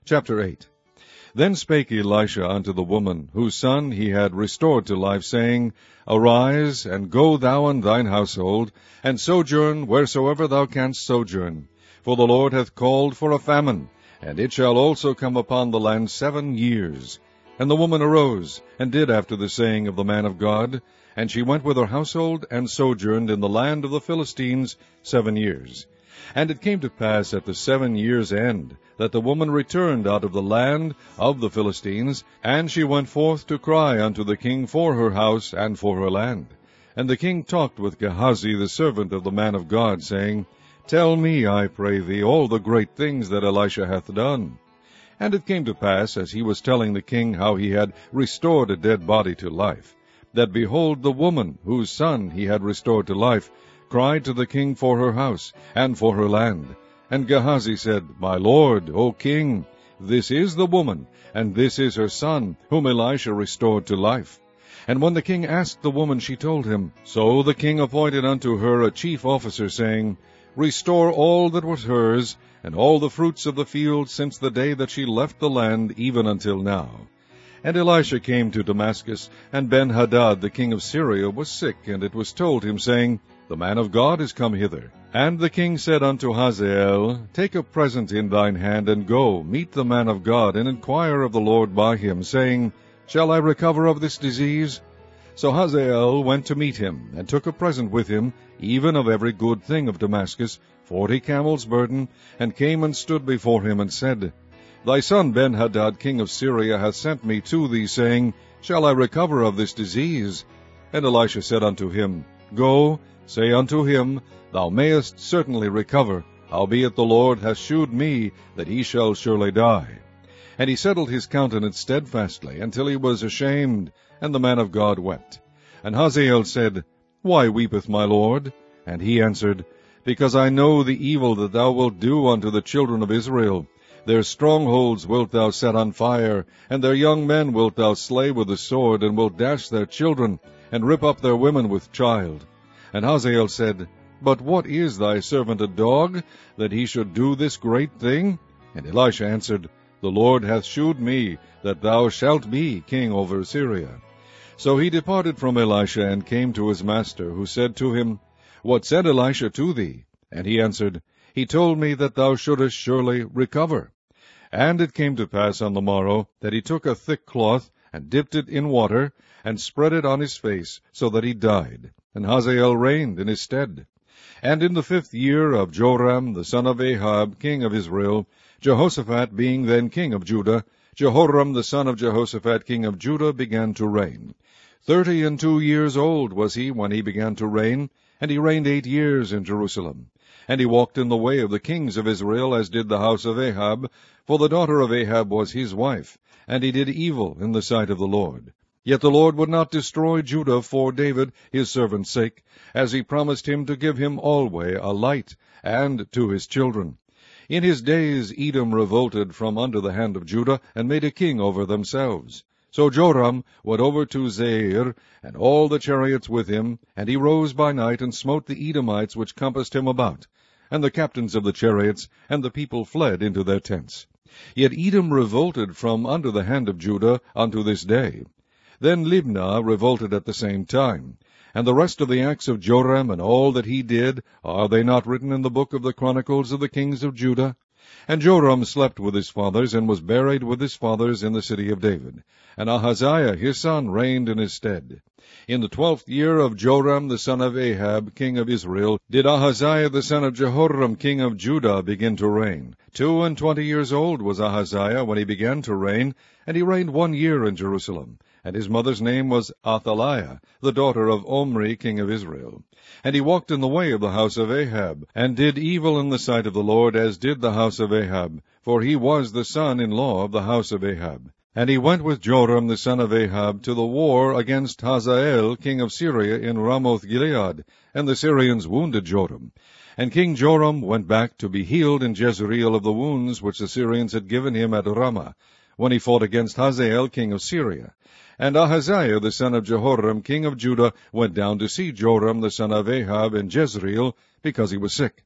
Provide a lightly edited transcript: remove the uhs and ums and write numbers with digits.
Chapter 8. Then spake Elisha unto the woman, whose son he had restored to life, saying, Arise, and go thou and thine household, and sojourn wheresoever thou canst sojourn. For the Lord hath called for a famine, and it shall also come upon the land 7 years. And the woman arose, and did after the saying of the man of God, and she went with her household, and sojourned in the land of the Philistines 7 years. And it came to pass at the 7 years' end, that the woman returned out of the land of the Philistines, and she went forth to cry unto the king for her house and for her land. And the king talked with Gehazi the servant of the man of God, saying, Tell me, I pray thee, all the great things that Elisha hath done. And it came to pass, as he was telling the king how he had restored a dead body to life, that behold, the woman, whose son he had restored to life, cried to the king for her house and for her land. And Gehazi said, My lord, O king, this is the woman, and this is her son, whom Elisha restored to life. And when the king asked the woman, she told him. So the king appointed unto her a chief officer, saying, Restore all that was hers, and all the fruits of the field, since the day that she left the land, even until now. And Elisha came to Damascus, and Ben-Hadad the king of Syria was sick, and it was told him, saying, The man of God is come hither. And the king said unto Hazael, Take a present in thine hand, and go, meet the man of God, and inquire of the Lord by him, saying, Shall I recover of this disease? So Hazael went to meet him, and took a present with him, even of every good thing of Damascus, 40 camels' burden, and came and stood before him, and said, Thy son Ben-Hadad king of Syria hath sent me to thee, saying, Shall I recover of this disease? And Elisha said unto him, Go, say unto him, Thou mayest certainly recover, howbeit the Lord hath shewed me that he shall surely die. And he settled his countenance steadfastly, until he was ashamed, and the man of God wept. And Hazael said, Why weepeth my lord? And he answered, Because I know the evil that thou wilt do unto the children of Israel. Their strongholds wilt thou set on fire, and their young men wilt thou slay with the sword, and wilt dash their children, and rip up their women with child. And Hazael said, But what is thy servant a dog, that he should do this great thing? And Elisha answered, The Lord hath shewed me that thou shalt be king over Syria. So he departed from Elisha, and came to his master, who said to him, What said Elisha to thee? And he answered, He told me that thou shouldest surely recover. And it came to pass on the morrow, that he took a thick cloth, and dipped it in water, and spread it on his face, so that he died. And Hazael reigned in his stead. And in the 5th year of Joram the son of Ahab king of Israel, Jehoshaphat being then king of Judah, Jehoram the son of Jehoshaphat king of Judah began to reign. 32 years old was he when he began to reign, and he reigned 8 years in Jerusalem. And he walked in the way of the kings of Israel, as did the house of Ahab, for the daughter of Ahab was his wife, and he did evil in the sight of the Lord. Yet the Lord would not destroy Judah for David his servant's sake, as he promised him to give him alway a light, and to his children. In his days Edom revolted from under the hand of Judah, and made a king over themselves. So Joram went over to Zair, and all the chariots with him, and he rose by night, and smote the Edomites which compassed him about. And the captains of the chariots, and the people fled into their tents. Yet Edom revolted from under the hand of Judah unto this day. Then Libnah revolted at the same time. And the rest of the acts of Joram, and all that he did, are they not written in the book of the Chronicles of the kings of Judah? And Joram slept with his fathers, and was buried with his fathers in the city of David. And Ahaziah his son reigned in his stead. In the 12th year of Joram the son of Ahab king of Israel did Ahaziah the son of Jehoram king of Judah begin to reign. 22 years old was Ahaziah when he began to reign, and he reigned 1 year in Jerusalem. And his mother's name was Athaliah, the daughter of Omri king of Israel. And he walked in the way of the house of Ahab, and did evil in the sight of the Lord, as did the house of Ahab, for he was the son-in-law of the house of Ahab. And he went with Joram the son of Ahab to the war against Hazael king of Syria in Ramoth-Gilead, and the Syrians wounded Joram. And King Joram went back to be healed in Jezreel of the wounds which the Syrians had given him at Ramah, when he fought against Hazael king of Syria. And Ahaziah the son of Jehoram king of Judah went down to see Joram the son of Ahab in Jezreel, because he was sick.